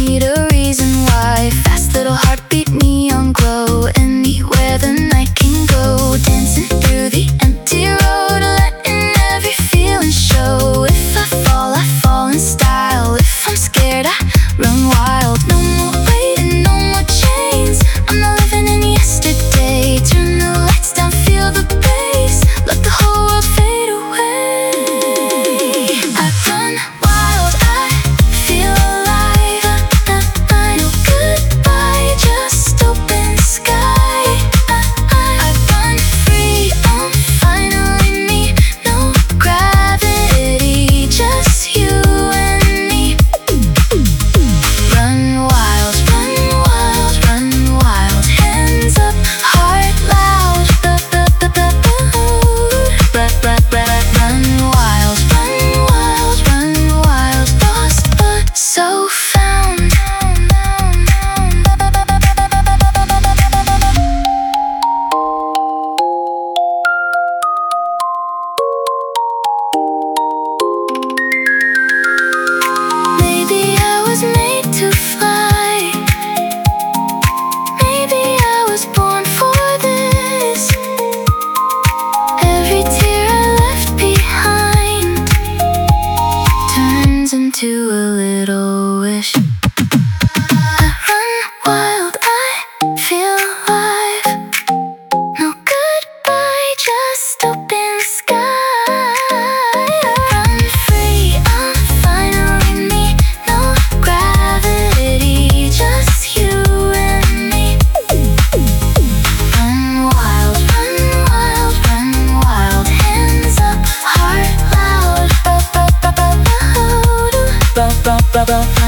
need a reason why. Fast little heartbeat, neon glow. Anywhere the night can go. Dancing through the empty road, letting every feeling show. If I fall in style. If I'm scared, I run wild. No more waiting, no more chains. I'm not living in yesterday. Turn the lights down, feel the bass. Let the whole world fade away. I run wild, I feel alive. No goodbye, just open sky. I run free, I'm finally me. No gravity, just you and me. Run wild, run wild, run wild. Hands up, heart loud. Run wild, run wild, run wild. Lost but so found. Maybe I was made to fly. Maybe I was born for this. Every tear I left behind turns into a little wish. I run wild, I feel alive. No goodbye, just open sky. I run free, I'm finally me. No gravity, just you and me. Run wild, run wild, run wild. Hands up, heart loud.